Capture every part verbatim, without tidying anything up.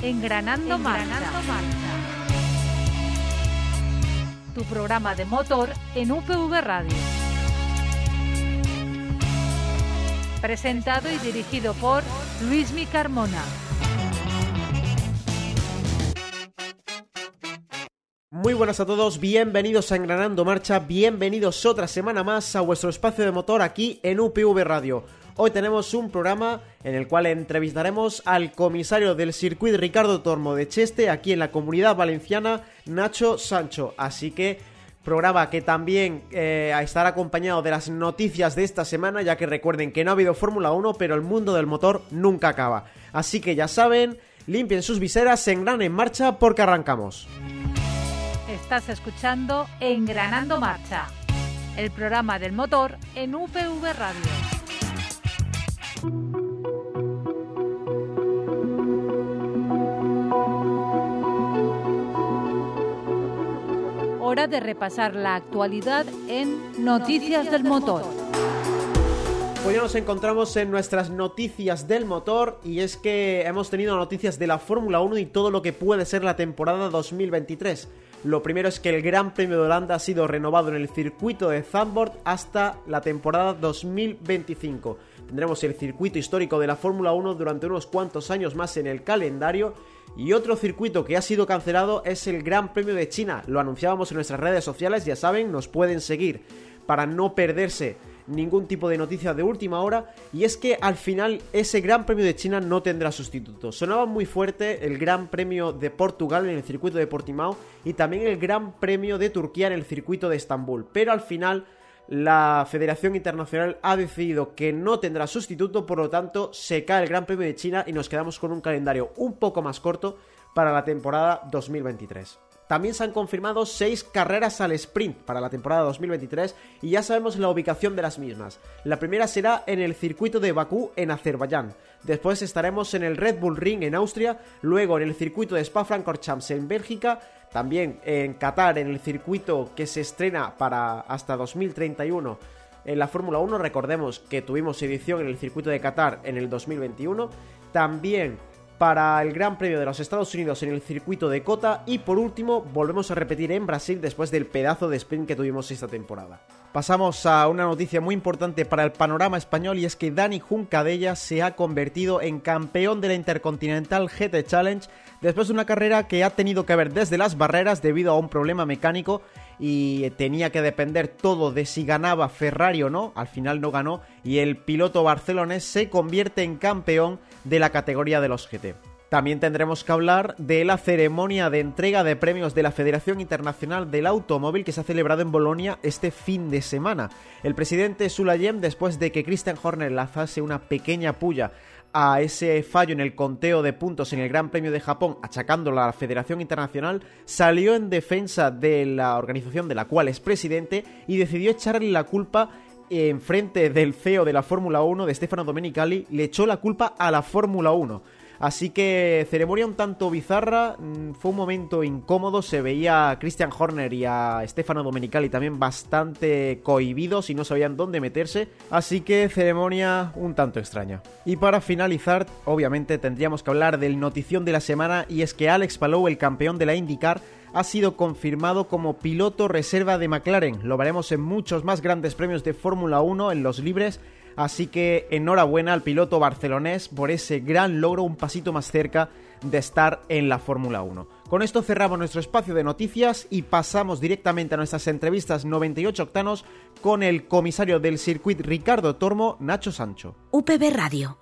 Engranando, Engranando Marcha. Marcha. Tu programa de motor en U P V Radio. Presentado y dirigido por Luismi Carmona. Muy buenas a todos, bienvenidos a Engranando Marcha, bienvenidos otra semana más a vuestro espacio de motor aquí en U P V Radio. Hoy tenemos un programa en el cual entrevistaremos al comisario del circuito Ricardo Tormo de Cheste, aquí en la Comunidad Valenciana, Nacho Sancho. Así que programa que también eh, estará acompañado de las noticias de esta semana, ya que recuerden que no ha habido Fórmula uno, pero el mundo del motor nunca acaba. Así que ya saben, limpien sus viseras, engranen en marcha porque arrancamos. Estás escuchando Engranando Marcha, el programa del motor en U P V Radio. Hora de repasar la actualidad en Noticias del Motor. Hoy nos encontramos en nuestras noticias del motor y es que hemos tenido noticias de la Fórmula uno y todo lo que puede ser la temporada dos mil veintitrés. Lo primero es que el Gran Premio de Holanda ha sido renovado en el circuito de Zandvoort hasta la temporada dos mil veinticinco. Tendremos el circuito histórico de la Fórmula uno durante unos cuantos años más en el calendario. Y otro circuito que ha sido cancelado es el Gran Premio de China. Lo anunciábamos en nuestras redes sociales, ya saben, nos pueden seguir para no perderse ningún tipo de noticia de última hora. Y es que al final ese Gran Premio de China no tendrá sustituto. Sonaba muy fuerte el Gran Premio de Portugal en el circuito de Portimao y también el Gran Premio de Turquía en el circuito de Estambul, pero al final la Federación Internacional ha decidido que no tendrá sustituto, por lo tanto se cae el Gran Premio de China y nos quedamos con un calendario un poco más corto para la temporada dos mil veintitrés. También se han confirmado seis carreras al sprint para la temporada dos mil veintitrés y ya sabemos la ubicación de las mismas. La primera será en el circuito de Bakú en Azerbaiyán. Después estaremos en el Red Bull Ring en Austria, luego en el circuito de Spa-Francorchamps en Bélgica, también en Qatar en el circuito que se estrena para hasta dos mil treinta y uno en la Fórmula uno. Recordemos que tuvimos edición en el circuito de Qatar en el dos mil veintiuno. También para el Gran Premio de los Estados Unidos en el circuito de Cota y por último volvemos a repetir en Brasil después del pedazo de sprint que tuvimos esta temporada. Pasamos a una noticia muy importante para el panorama español y es que Dani Juncadella se ha convertido en campeón de la Intercontinental G T Challenge después de una carrera que ha tenido que ver desde las barreras debido a un problema mecánico y tenía que depender todo de si ganaba Ferrari o no. Al final no ganó y el piloto barcelonés se convierte en campeón de la categoría de los G T. También tendremos que hablar de la ceremonia de entrega de premios de la Federación Internacional del Automóvil que se ha celebrado en Bolonia este fin de semana. El presidente Sulayem, después de que Christian Horner lanzase una pequeña puya a ese fallo en el conteo de puntos en el Gran Premio de Japón, achacándolo a la Federación Internacional, salió en defensa de la organización de la cual es presidente y decidió echarle la culpa en frente del C E O de la Fórmula uno, de Stefano Domenicali, le echó la culpa a la Fórmula uno. Así que ceremonia un tanto bizarra, fue un momento incómodo, se veía a Christian Horner y a Stefano Domenicali también bastante cohibidos y no sabían dónde meterse, así que ceremonia un tanto extraña. Y para finalizar, obviamente tendríamos que hablar del notición de la semana y es que Alex Palou, el campeón de la IndyCar, ha sido confirmado como piloto reserva de McLaren. Lo veremos en muchos más grandes premios de Fórmula uno en los libres. Así que enhorabuena al piloto barcelonés por ese gran logro, un pasito más cerca de estar en la Fórmula uno. Con esto cerramos nuestro espacio de noticias y pasamos directamente a nuestras entrevistas noventa y ocho octanos con el comisario del circuito Ricardo Tormo, Nacho Sancho. U P V Radio.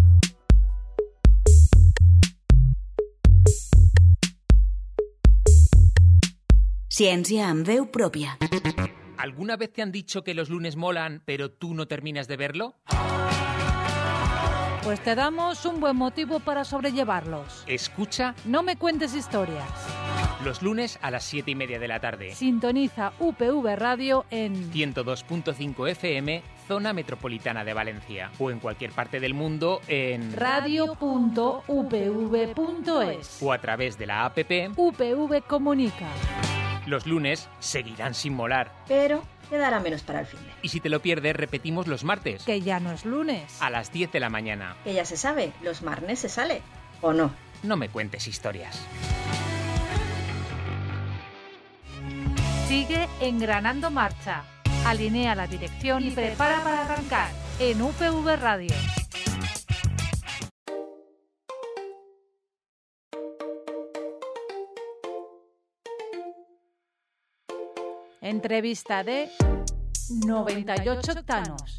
Ciència amb veu pròpia. ¿Alguna vez te han dicho que los lunes molan, pero tú no terminas de verlo? Pues te damos un buen motivo para sobrellevarlos. Escucha No me cuentes historias. los lunes a las siete y media de la tarde. Sintoniza U P V Radio en ciento dos punto cinco F M, zona metropolitana de Valencia. O en cualquier parte del mundo en radio punto u p v punto es o a través de la app. U P V Comunica. Los lunes seguirán sin molar. Pero quedará menos para el fin de. Y si te lo pierdes, repetimos los martes. Que ya no es lunes. A las diez de la mañana. Que ya se sabe, los martes se sale. ¿O no? no me cuentes historias. Sigue engranando marcha, alinea la dirección y prepara para arrancar en U P V Radio. Entrevista de noventa y ocho octanos.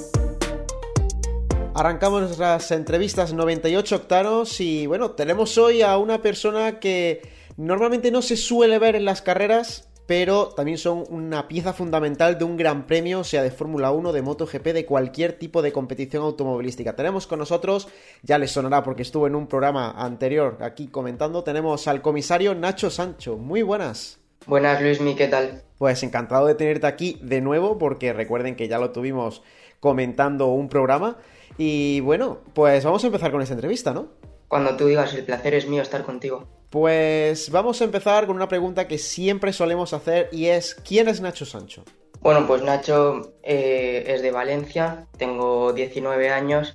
Arrancamos nuestras entrevistas noventa y ocho octanos y bueno, tenemos hoy a una persona que normalmente no se suele ver en las carreras, pero también son una pieza fundamental de un gran premio, sea de Fórmula uno, de MotoGP, de cualquier tipo de competición automovilística. Tenemos con nosotros, ya les sonará porque estuvo en un programa anterior aquí comentando, tenemos al comisario Nacho Sancho. Muy buenas. Buenas, Luismi, ¿qué tal? Pues encantado de tenerte aquí de nuevo, porque recuerden que ya lo tuvimos comentando un programa. Y bueno, pues vamos a empezar con esta entrevista, ¿no? Cuando tú digas, el placer es mío estar contigo. Pues vamos a empezar con una pregunta que siempre solemos hacer y es, ¿quién es Nacho Sancho? Bueno, pues Nacho eh, es de Valencia, tengo diecinueve años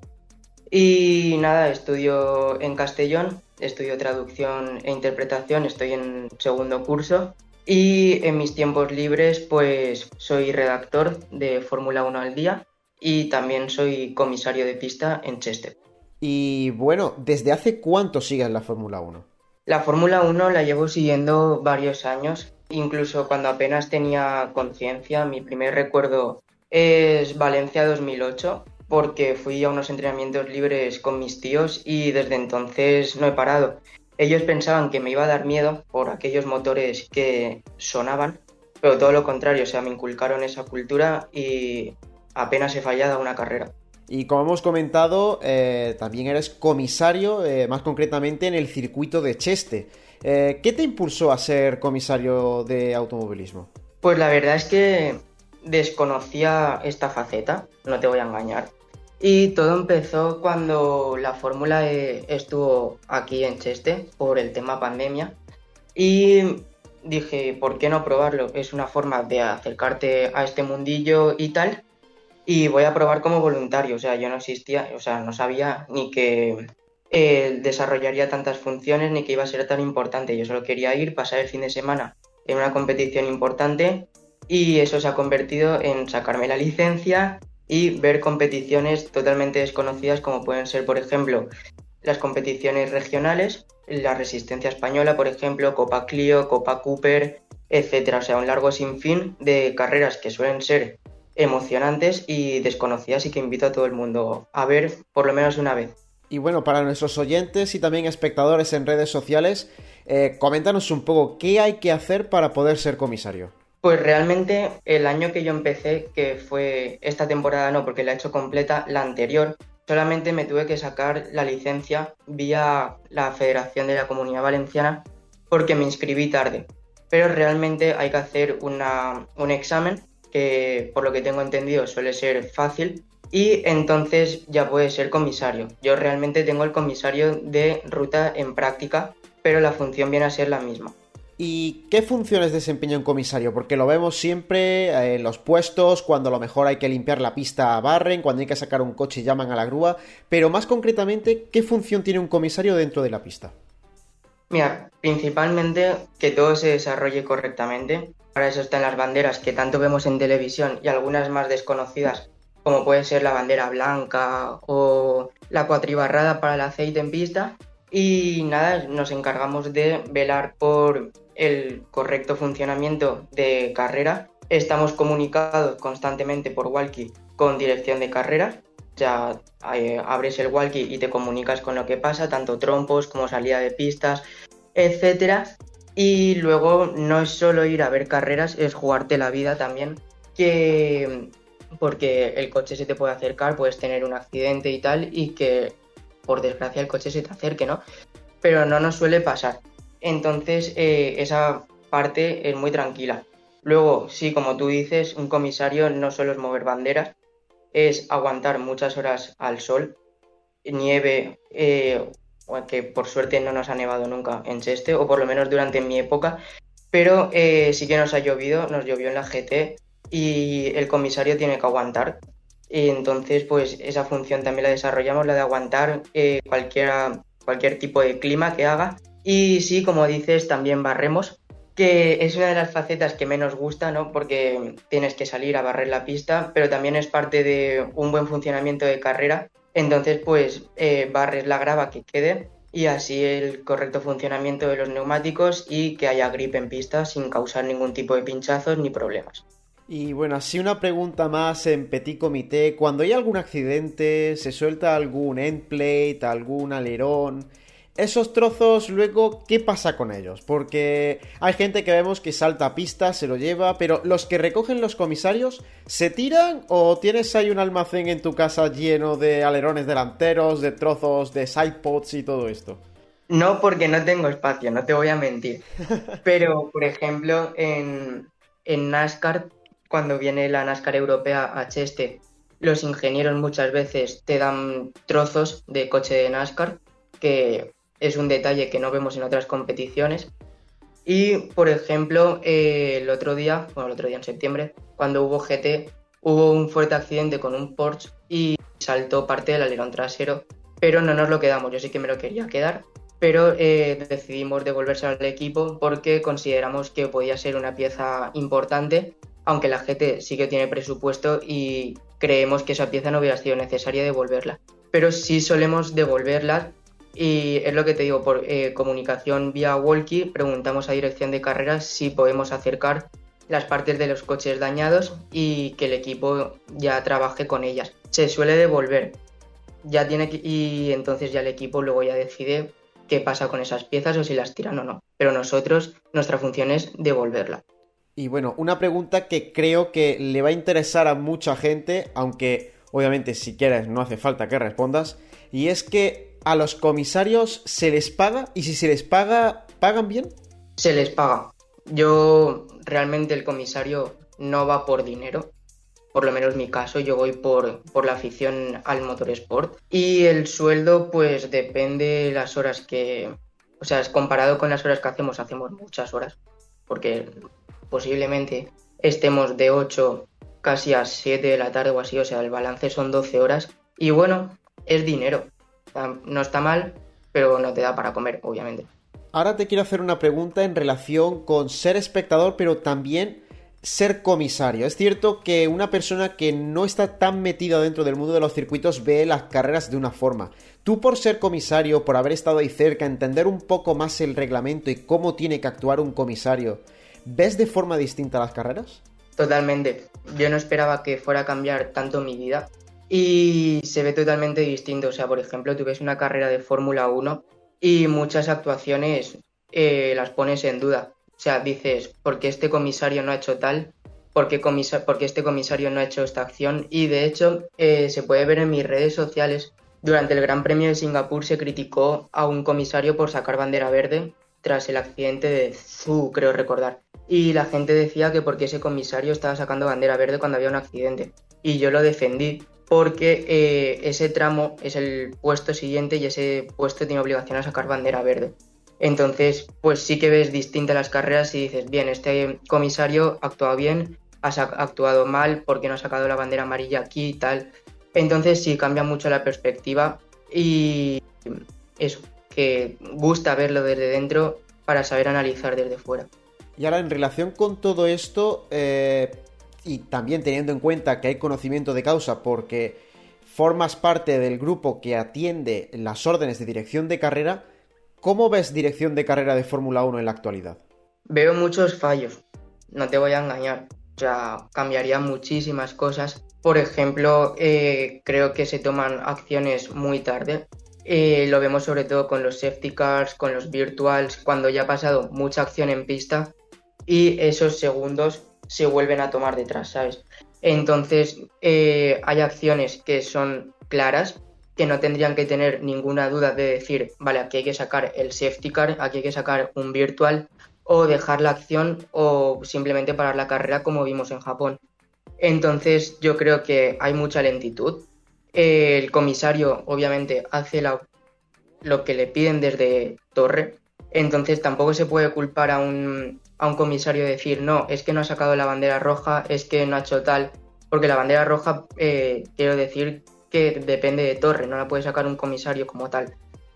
y nada, estudio en Castellón, estudio traducción e interpretación, estoy en segundo curso. Y en mis tiempos libres pues soy redactor de Fórmula uno al día y también soy comisario de pista en Cheste. Y bueno, ¿desde hace cuánto sigues la Fórmula uno? La Fórmula uno la llevo siguiendo varios años, incluso cuando apenas tenía conciencia. Mi primer recuerdo es Valencia dos mil ocho, porque fui a unos entrenamientos libres con mis tíos y desde entonces no he parado. Ellos pensaban que me iba a dar miedo por aquellos motores que sonaban, pero todo lo contrario, o sea, me inculcaron esa cultura y apenas he fallado una carrera. Y como hemos comentado, eh, también eres comisario, eh, más concretamente en el circuito de Cheste. Eh, ¿Qué te impulsó a ser comisario de automovilismo? Pues la verdad es que desconocía esta faceta, no te voy a engañar. Y todo empezó cuando la Fórmula E estuvo aquí en Cheste por el tema pandemia y dije, ¿por qué no probarlo? Es una forma de acercarte a este mundillo y tal, y voy a probar como voluntario. O sea, yo no existía, o sea, no sabía ni que eh, desarrollaría tantas funciones ni que iba a ser tan importante. Yo solo quería ir, pasar el fin de semana en una competición importante y eso se ha convertido en sacarme la licencia y ver competiciones totalmente desconocidas como pueden ser, por ejemplo, las competiciones regionales, la Resistencia Española, por ejemplo, Copa Clio, Copa Cooper, etcétera. O sea, un largo sinfín de carreras que suelen ser emocionantes y desconocidas y que invito a todo el mundo a ver por lo menos una vez. Y bueno, para nuestros oyentes y también espectadores en redes sociales, eh, coméntanos un poco, ¿qué hay que hacer para poder ser comisario? Pues realmente el año que yo empecé, que fue esta temporada no, porque la he hecho completa, la anterior, solamente me tuve que sacar la licencia vía la Federación de la Comunidad Valenciana porque me inscribí tarde. Pero realmente hay que hacer una, un examen que, por lo que tengo entendido, suele ser fácil y entonces ya puedes ser comisario. Yo realmente tengo el comisario de ruta en práctica, pero la función viene a ser la misma. ¿Y qué funciones desempeña un comisario? Porque lo vemos siempre en los puestos, cuando a lo mejor hay que limpiar la pista barren, cuando hay que sacar un coche y llaman a la grúa, pero más concretamente, ¿qué función tiene un comisario dentro de la pista? Mira, principalmente que todo se desarrolle correctamente. Para eso están las banderas que tanto vemos en televisión y algunas más desconocidas, como puede ser la bandera blanca o la cuatribarrada para el aceite en pista. Y nada, nos encargamos de velar por el correcto funcionamiento de carrera. Estamos comunicados constantemente por walkie con dirección de carrera. Ya eh, abres el walkie y te comunicas con lo que pasa, tanto trompos como salida de pistas, etcétera. Y luego no es solo ir a ver carreras, es jugarte la vida también, que porque el coche se te puede acercar, puedes tener un accidente y tal, y que por desgracia el coche se te acerque, ¿no? Pero no nos suele pasar. Entonces eh, esa parte es muy tranquila. Luego, sí, como tú dices, un comisario no solo es mover banderas, es aguantar muchas horas al sol, nieve, eh, que por suerte no nos ha nevado nunca en Cheste, o por lo menos durante mi época, pero eh, sí que nos ha llovido, nos llovió en la G T y el comisario tiene que aguantar. Y entonces, pues esa función también la desarrollamos, la de aguantar eh, cualquier cualquier tipo de clima que haga. Y sí, como dices, también barremos, que es una de las facetas que menos gusta, ¿no? Porque tienes que salir a barrer la pista, pero también es parte de un buen funcionamiento de carrera. Entonces, pues eh, barres la grava que quede y así el correcto funcionamiento de los neumáticos y que haya grip en pista sin causar ningún tipo de pinchazos ni problemas. Y bueno, así una pregunta más en petit comité. Cuando hay algún accidente, se suelta algún end plate, algún alerón, esos trozos luego, ¿qué pasa con ellos? Porque hay gente que vemos que salta a pista, se lo lleva, pero los que recogen los comisarios, ¿se tiran o tienes ahí un almacén en tu casa lleno de alerones delanteros, de trozos de sidepods y todo esto? No, porque no tengo espacio, no te voy a mentir. Pero, por ejemplo, en, en NASCAR, cuando viene la NASCAR europea a Cheste, los ingenieros muchas veces te dan trozos de coche de NASCAR, que es un detalle que no vemos en otras competiciones. Y, por ejemplo, eh, el otro día, bueno, el otro día en septiembre, cuando hubo G T, hubo un fuerte accidente con un Porsche y saltó parte del alerón trasero, pero no nos lo quedamos. Yo sí que me lo quería quedar, pero eh, decidimos devolvérselo al equipo porque consideramos que podía ser una pieza importante, aunque la G T sí que tiene presupuesto y creemos que esa pieza no hubiera sido necesaria devolverla. Pero sí solemos devolverla. Y es lo que te digo, por eh, comunicación vía walkie, preguntamos a dirección de carreras si podemos acercar las partes de los coches dañados y que el equipo ya trabaje con ellas. Se suele devolver, ya tiene que, y entonces ya el equipo luego ya decide qué pasa con esas piezas o si las tiran o no. Pero nosotros, nuestra función es devolverla. Y bueno, una pregunta que creo que le va a interesar a mucha gente, aunque obviamente si quieres no hace falta que respondas, y es que ¿a los comisarios se les paga? Y si se les paga, ¿pagan bien? Se les paga. Yo realmente el comisario no va por dinero. Por lo menos en mi caso, yo voy por, por la afición al motorsport. Y el sueldo, pues depende de las horas que... O sea, es comparado con las horas que hacemos, hacemos muchas horas. Porque posiblemente estemos de ocho casi a siete de la tarde o así. O sea, el balance son doce horas. Y bueno, es dinero. No está mal, pero no te da para comer, obviamente. Ahora te quiero hacer una pregunta en relación con ser espectador, pero también ser comisario. Es cierto que una persona que no está tan metida dentro del mundo de los circuitos ve las carreras de una forma. Tú, por ser comisario, por haber estado ahí cerca, entender un poco más el reglamento y cómo tiene que actuar un comisario, ¿ves de forma distinta las carreras? Totalmente. Yo no esperaba que fuera a cambiar tanto mi vida. Y se ve totalmente distinto. O sea, por ejemplo, tú ves una carrera de Fórmula uno y muchas actuaciones eh, las pones en duda. O sea, dices, ¿por qué este comisario no ha hecho tal? ¿Por qué, comisa- por qué este comisario no ha hecho esta acción? Y de hecho, eh, se puede ver en mis redes sociales. Durante el Gran Premio de Singapur se criticó a un comisario por sacar bandera verde tras el accidente de Zhou, creo recordar. Y la gente decía que porque ese comisario estaba sacando bandera verde cuando había un accidente. Y yo lo defendí, porque eh, ese tramo es el puesto siguiente y ese puesto tiene obligación a sacar bandera verde. Entonces, pues sí que ves distintas las carreras y dices, bien, este comisario ha actuado bien, ha actuado mal, porque no ha sacado la bandera amarilla aquí y tal. Entonces sí, cambia mucho la perspectiva y eso, que gusta verlo desde dentro para saber analizar desde fuera. Y ahora, en relación con todo esto... Eh... y también teniendo en cuenta que hay conocimiento de causa porque formas parte del grupo que atiende las órdenes de dirección de carrera, ¿cómo ves dirección de carrera de Fórmula uno en la actualidad? Veo muchos fallos, no te voy a engañar, o sea, cambiaría muchísimas cosas. Por ejemplo, eh, creo que se toman acciones muy tarde, eh, lo vemos sobre todo con los safety cars, con los virtuals, cuando ya ha pasado mucha acción en pista y esos segundos se vuelven a tomar detrás, ¿sabes? Entonces, eh, hay acciones que son claras, que no tendrían que tener ninguna duda de decir, vale, aquí hay que sacar el safety car, aquí hay que sacar un virtual, o dejar la acción, o simplemente parar la carrera como vimos en Japón. Entonces, yo creo que hay mucha lentitud. Eh, el comisario, obviamente, hace la, lo que le piden desde torre, entonces tampoco se puede culpar a un... a un comisario decir, no, es que no ha sacado la bandera roja, es que no ha hecho tal, porque la bandera roja, eh, quiero decir que depende de torre, no la puede sacar un comisario como tal.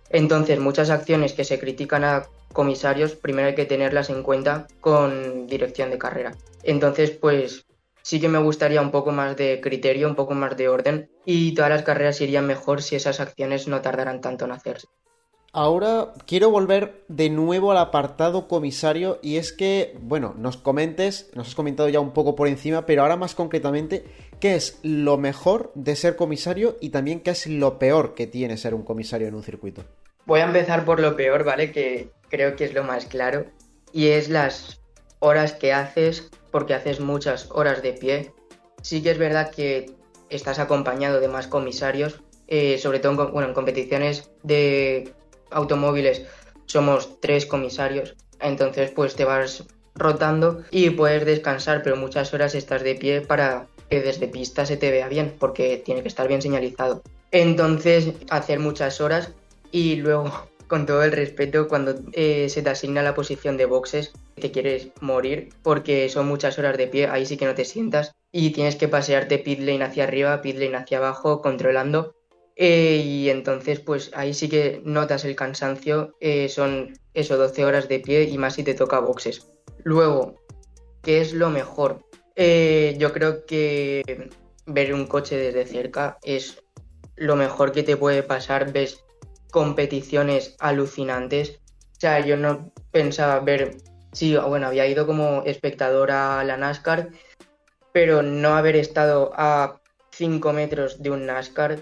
Entonces, muchas acciones que se critican a comisarios, primero hay que tenerlas en cuenta con dirección de carrera. Entonces, pues sí que me gustaría un poco más de criterio, un poco más de orden, y todas las carreras irían mejor si esas acciones no tardaran tanto en hacerse. Ahora quiero volver de nuevo al apartado comisario, y es que, bueno, nos comentes, nos has comentado ya un poco por encima, pero ahora más concretamente, ¿qué es lo mejor de ser comisario y también qué es lo peor que tiene ser un comisario en un circuito? Voy a empezar por lo peor, ¿vale? Que creo que es lo más claro, y es las horas que haces, porque haces muchas horas de pie. Sí que es verdad que estás acompañado de más comisarios, eh, sobre todo en, bueno, en competiciones de automóviles somos tres comisarios, entonces pues te vas rotando y puedes descansar, pero muchas horas estás de pie para que desde pista se te vea bien, porque tiene que estar bien señalizado. Entonces, hacer muchas horas y luego, con todo el respeto, cuando eh, se te asigna la posición de boxes, te quieres morir porque son muchas horas de pie, ahí sí que no te sientas y tienes que pasearte pit lane hacia arriba, pit lane hacia abajo, controlando. Eh, y entonces pues ahí sí que notas el cansancio, eh, son eso, doce horas de pie y más si te toca boxes. Luego, ¿qué es lo mejor? Eh, yo creo que ver un coche desde cerca es lo mejor que te puede pasar. Ves competiciones alucinantes, o sea, yo no pensaba ver, sí, bueno, había ido como espectador a la NASCAR, pero no haber estado a cinco metros de un NASCAR.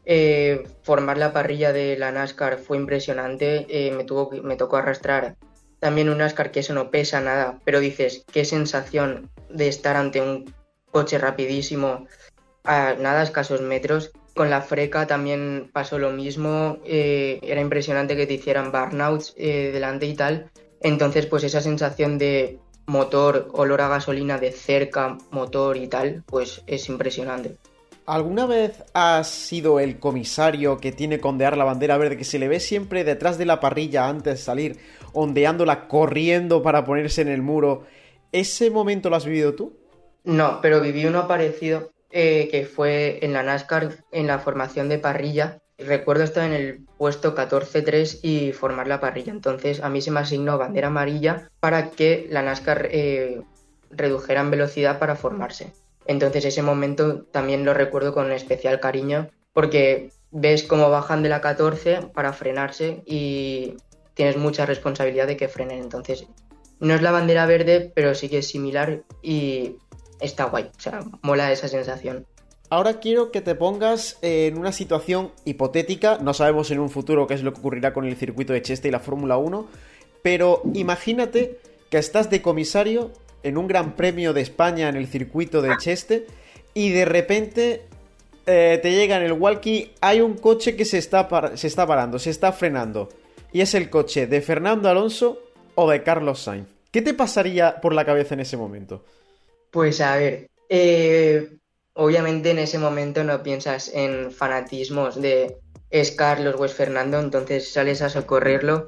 Eh, formar la parrilla de la NASCAR fue impresionante, eh, me, tuvo, me tocó arrastrar también un NASCAR, que eso no pesa nada, pero dices, qué sensación de estar ante un coche rapidísimo a nada, escasos metros. Con la Freca también pasó lo mismo, eh, era impresionante que te hicieran burnouts eh, delante y tal, entonces pues esa sensación de motor, olor a gasolina de cerca, motor y tal, pues es impresionante. ¿Alguna vez has sido el comisario que tiene que ondear la bandera verde, que se le ve siempre detrás de la parrilla antes de salir, ondeándola, corriendo para ponerse en el muro? ¿Ese momento lo has vivido tú? No, pero viví uno parecido, eh, que fue en la NASCAR, en la formación de parrilla. Recuerdo estar en el puesto catorce tres y formar la parrilla. Entonces a mí se me asignó bandera amarilla para que la NASCAR eh, redujera en velocidad para formarse. Entonces ese momento también lo recuerdo con especial cariño, porque ves cómo bajan de la catorce para frenarse y tienes mucha responsabilidad de que frenen. Entonces no es la bandera verde, pero sí que es similar y está guay, o sea, mola esa sensación. Ahora quiero que te pongas en una situación hipotética, no sabemos en un futuro qué es lo que ocurrirá con el circuito de Cheste y la Fórmula uno, pero imagínate que estás de comisario en un Gran Premio de España en el circuito de Cheste y de repente eh, te llega en el walkie, hay un coche que se está, par- se está parando, se está frenando, y es el coche de Fernando Alonso o de Carlos Sainz. ¿Qué te pasaría por la cabeza en ese momento? Pues a ver, eh, obviamente en ese momento no piensas en fanatismos de es Carlos o es Fernando, entonces sales a socorrerlo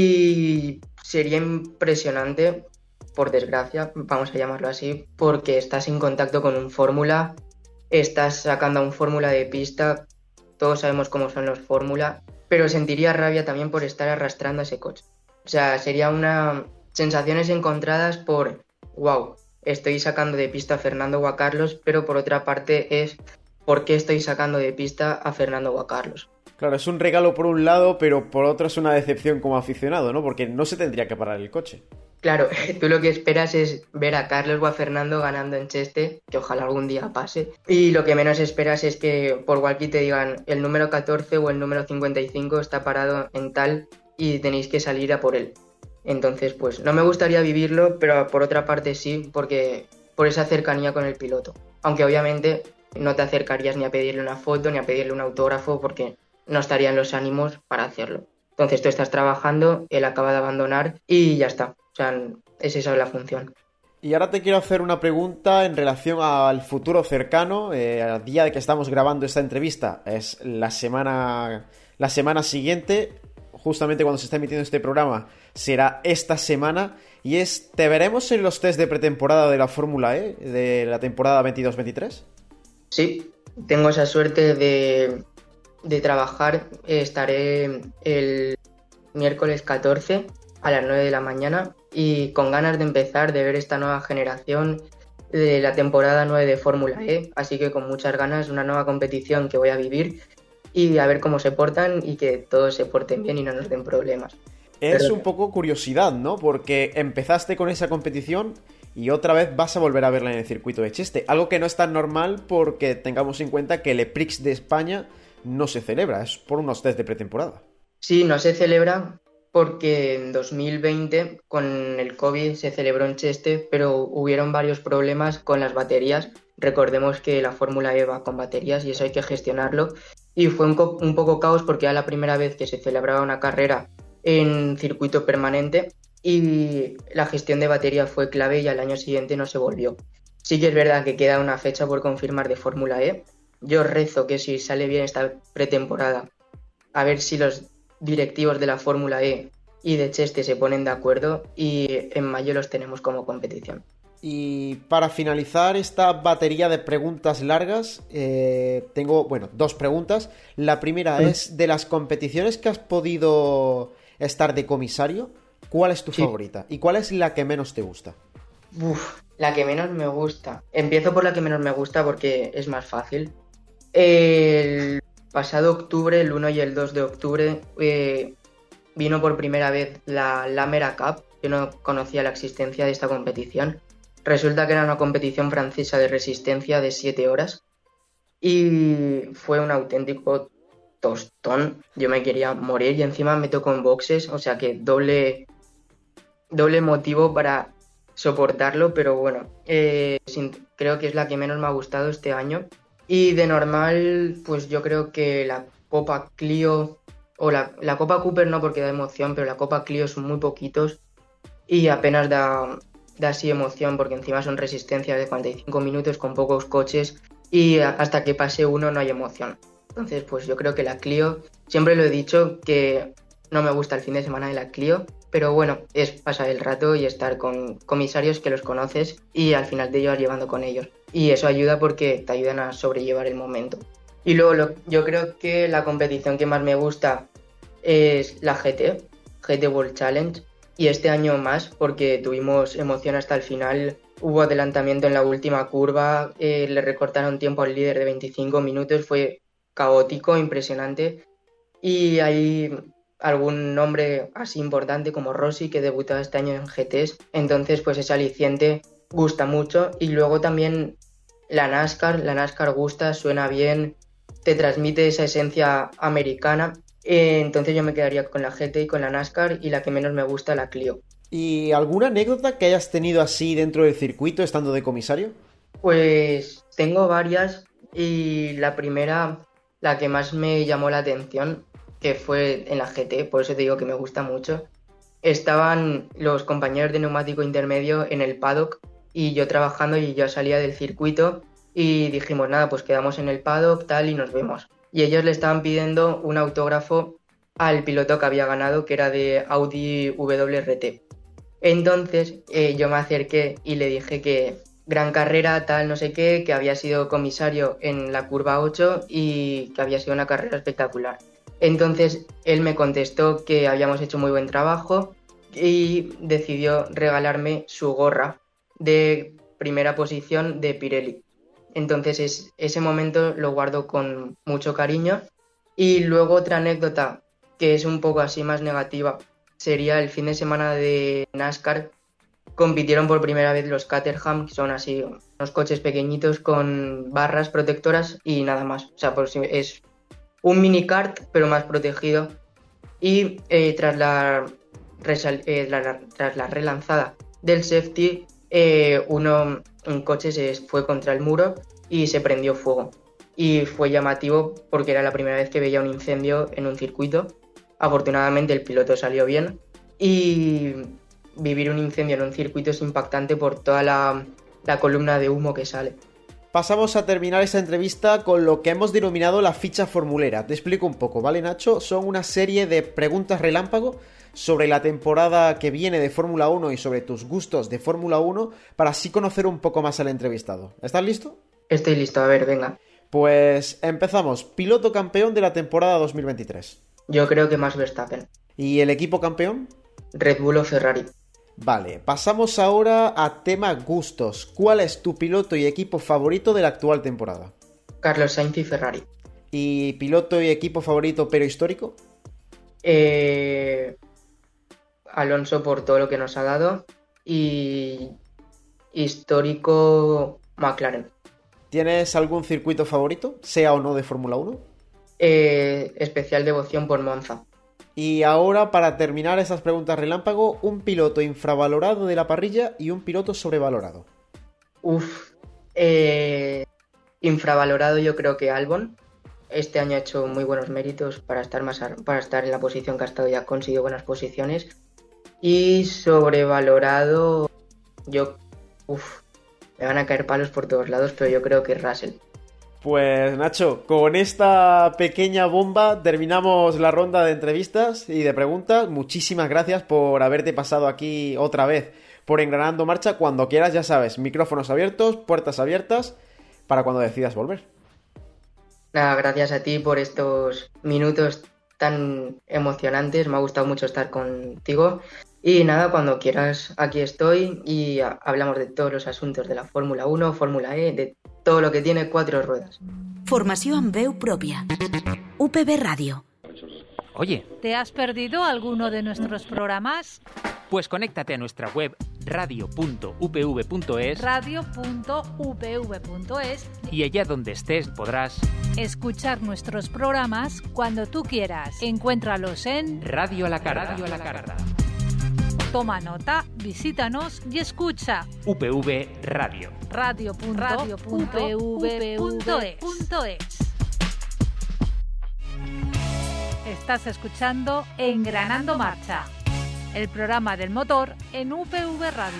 y sería impresionante, por desgracia, vamos a llamarlo así, porque estás en contacto con un Fórmula, estás sacando a un Fórmula de pista, todos sabemos cómo son los Fórmula, pero sentiría rabia también por estar arrastrando a ese coche. O sea, sería una sensaciones encontradas por, wow, estoy sacando de pista a Fernando o a Carlos, pero por otra parte es, ¿por qué estoy sacando de pista a Fernando o a Carlos? Claro, es un regalo por un lado, pero por otro es una decepción como aficionado, ¿no? Porque no se tendría que parar el coche. Claro, tú lo que esperas es ver a Carlos o a Fernando ganando en Cheste, que ojalá algún día pase, y lo que menos esperas es que por walkie te digan el número catorce o el número cincuenta y cinco está parado en tal y tenéis que salir a por él. Entonces, pues no me gustaría vivirlo, pero por otra parte sí, porque por esa cercanía con el piloto. Aunque obviamente no te acercarías ni a pedirle una foto ni a pedirle un autógrafo porque no estarían los ánimos para hacerlo. Entonces tú estás trabajando, él acaba de abandonar y ya está. O sea, es esa la función. Y ahora te quiero hacer una pregunta en relación al futuro cercano. Eh, al día de que estamos grabando esta entrevista es la semana, la semana siguiente. Justamente cuando se está emitiendo este programa será esta semana. Y es, ¿te veremos en los test de pretemporada de la Fórmula E de la temporada veintidós veintitrés? Sí, tengo esa suerte de de trabajar eh, estaré el miércoles catorce a las nueve de la mañana y con ganas de empezar, de ver esta nueva generación de la temporada nueve de Fórmula E, así que con muchas ganas, una nueva competición que voy a vivir y a ver cómo se portan y que todos se porten bien y no nos den problemas. Es Pero... un poco curiosidad, ¿no? Porque empezaste con esa competición y otra vez vas a volver a verla en el circuito de Cheste, algo que no es tan normal porque tengamos en cuenta que el E P R I X de España no se celebra, es por unos test de pretemporada. Sí, no se celebra porque en dos mil veinte con el COVID se celebró en Cheste, pero hubieron varios problemas con las baterías. Recordemos que la Fórmula E va con baterías y eso hay que gestionarlo. Y fue un, co- un poco caos porque era la primera vez que se celebraba una carrera en circuito permanente y la gestión de batería fue clave y al año siguiente no se volvió. Sí que es verdad que queda una fecha por confirmar de Fórmula E. Yo rezo que si sale bien esta pretemporada, a ver si los directivos de la Fórmula E y de Cheste se ponen de acuerdo y en mayo los tenemos como competición. Y para finalizar esta batería de preguntas largas, eh, tengo, bueno, dos preguntas. La primera Mm. es, de las competiciones que has podido estar de comisario, ¿cuál es tu Sí. favorita? ¿Y cuál es la que menos te gusta? Uf, la que menos me gusta. Empiezo por la que menos me gusta porque es más fácil. El pasado octubre, el uno y el dos de octubre, eh, vino por primera vez la Lamera Cup. Yo no conocía la existencia de esta competición. Resulta que era una competición francesa de resistencia de siete horas y fue un auténtico tostón. Yo me quería morir y encima me tocó en boxes, o sea que doble, doble motivo para soportarlo, pero bueno, eh, sin, creo que es la que menos me ha gustado este año. Y de normal, pues yo creo que la Copa Clio, o la, la Copa Cooper no porque da emoción, pero la Copa Clio son muy poquitos y apenas da, da así emoción porque encima son resistencias de cuarenta y cinco minutos con pocos coches y hasta que pase uno no hay emoción. Entonces, pues yo creo que la Clio, siempre lo he dicho que no me gusta el fin de semana de la Clio, pero bueno, es pasar el rato y estar con comisarios que los conoces y al final te llevas llevando con ellos. Y eso ayuda porque te ayudan a sobrellevar el momento. Y luego lo, yo creo que la competición que más me gusta es la G T, G T World Challenge. Y este año más porque tuvimos emoción hasta el final. Hubo adelantamiento en la última curva, eh, le recortaron tiempo al líder de veinticinco minutos, fue caótico, impresionante. Y hay algún nombre así importante como Rossi que debutó este año en G Ts, entonces pues ese aliciente gusta mucho. Y luego también la NASCAR, la NASCAR gusta, suena bien, te transmite esa esencia americana, eh, entonces yo me quedaría con la G T y con la NASCAR y la que menos me gusta la Clio. ¿Y alguna anécdota que hayas tenido así dentro del circuito estando de comisario? Pues tengo varias y la primera, la que más me llamó la atención, que fue en la G T, por eso te digo que me gusta mucho. Estaban los compañeros de neumático intermedio en el paddock y yo trabajando y yo salía del circuito y dijimos nada, pues quedamos en el paddock tal y nos vemos. Y ellos le estaban pidiendo un autógrafo al piloto que había ganado, que era de Audi W R T. Entonces eh, yo me acerqué y le dije que gran carrera, tal, no sé qué, que había sido comisario en la curva ocho y que había sido una carrera espectacular. Entonces él me contestó que habíamos hecho muy buen trabajo y decidió regalarme su gorra de primera posición de Pirelli. Entonces es, ese momento lo guardo con mucho cariño. Y luego otra anécdota que es un poco así más negativa sería el fin de semana de NASCAR. Compitieron por primera vez los Caterham, que son así unos coches pequeñitos con barras protectoras y nada más. O sea, por si es un mini kart, pero más protegido. Y eh, tras, la, resal, eh, la, tras la relanzada del safety, eh, uno, un coche se fue contra el muro y se prendió fuego. Y fue llamativo porque era la primera vez que veía un incendio en un circuito. Afortunadamente el piloto salió bien y vivir un incendio en un circuito es impactante por toda la, la columna de humo que sale. Pasamos a terminar esta entrevista con lo que hemos denominado la ficha formulera. Te explico un poco, ¿vale, Nacho? Son una serie de preguntas relámpago sobre la temporada que viene de Fórmula uno y sobre tus gustos de Fórmula uno para así conocer un poco más al entrevistado. ¿Estás listo? Estoy listo, a ver, venga. Pues empezamos. Piloto campeón de la temporada dos mil veintitrés. Yo creo que Max Verstappen. ¿Y el equipo campeón? Red Bull o Ferrari. Vale, pasamos ahora a tema gustos. ¿Cuál es tu piloto y equipo favorito de la actual temporada? Carlos Sainz y Ferrari. ¿Y piloto y equipo favorito pero histórico? Eh... Alonso por todo lo que nos ha dado. Y histórico McLaren. ¿Tienes algún circuito favorito, sea o no de Fórmula uno? Eh... Especial devoción por Monza. Y ahora, para terminar esas preguntas relámpago, un piloto infravalorado de la parrilla y un piloto sobrevalorado. Uf, eh, infravalorado yo creo que Albon. Este año ha hecho muy buenos méritos para estar más a, para estar en la posición que ha estado y ha conseguido buenas posiciones. Y sobrevalorado, yo, uf, me van a caer palos por todos lados, pero yo creo que Russell. Pues Nacho, con esta pequeña bomba terminamos la ronda de entrevistas y de preguntas. Muchísimas gracias por haberte pasado aquí otra vez por Engranando Marcha. Cuando quieras, ya sabes, micrófonos abiertos, puertas abiertas, para cuando decidas volver. Nada, gracias a ti por estos minutos tan emocionantes. Me ha gustado mucho estar contigo. Y nada, cuando quieras, aquí estoy y hablamos de todos los asuntos de la Fórmula uno, Fórmula E, de todo lo que tiene cuatro ruedas. Formació amb veu pròpia. U P B Radio. Oye, ¿te has perdido alguno de nuestros programas? pues conéctate a nuestra web radio punto u p v punto es radio punto u p v punto es y allá donde estés podrás escuchar nuestros programas cuando tú quieras. Encuéntralos en Radio a la Carta. Radio a la Carta. Toma nota, visítanos y escucha. U P V Radio. radio punto u p v punto es. Estás escuchando Engranando Marcha, el programa del motor en U P V Radio.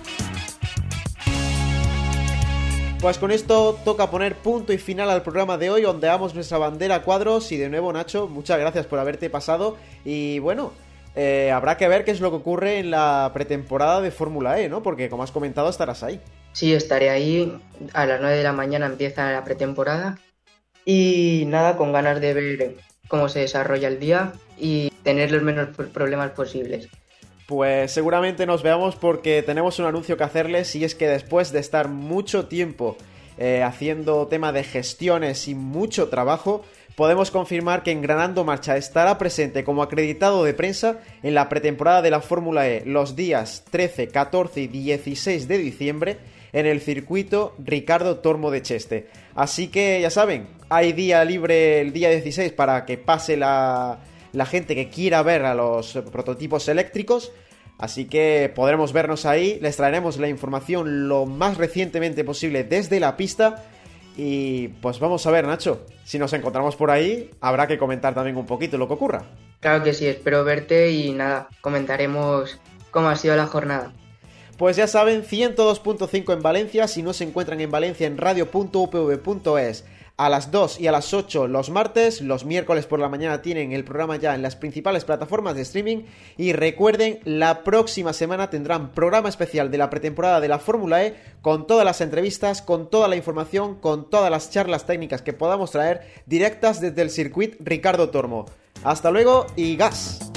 Pues con esto toca poner punto y final al programa de hoy, ondeamos nuestra bandera a cuadros. Y de nuevo, Nacho, muchas gracias por haberte pasado. Y bueno, eh, habrá que ver qué es lo que ocurre en la pretemporada de Fórmula E, ¿no? Porque como has comentado, estarás ahí. Sí, estaré ahí. A las nueve de la mañana empieza la pretemporada. Y nada, con ganas de ver cómo se desarrolla el día y tener los menos problemas posibles. Pues seguramente nos veamos porque tenemos un anuncio que hacerles, y es que después de estar mucho tiempo eh, haciendo tema de gestiones y mucho trabajo, podemos confirmar que Engranando Marcha estará presente como acreditado de prensa en la pretemporada de la Fórmula E los días trece, catorce y dieciséis de diciembre en el circuito Ricardo Tormo de Cheste. Así que ya saben, hay día libre el día dieciséis para que pase la, la gente que quiera ver a los prototipos eléctricos. Así que podremos vernos ahí, les traeremos la información lo más recientemente posible desde la pista. Y pues vamos a ver, Nacho, si nos encontramos por ahí, habrá que comentar también un poquito lo que ocurra. Claro que sí, espero verte y nada, comentaremos cómo ha sido la jornada. Pues ya saben, ciento dos punto cinco en Valencia, si no se encuentran en Valencia en radio punto u p v punto es a las dos y a las ocho los martes. Los miércoles por la mañana tienen el programa ya en las principales plataformas de streaming. Y recuerden, la próxima semana tendrán programa especial de la pretemporada de la Fórmula E, con todas las entrevistas, con toda la información, con todas las charlas técnicas que podamos traer directas desde el circuito Ricardo Tormo. Hasta luego y gas.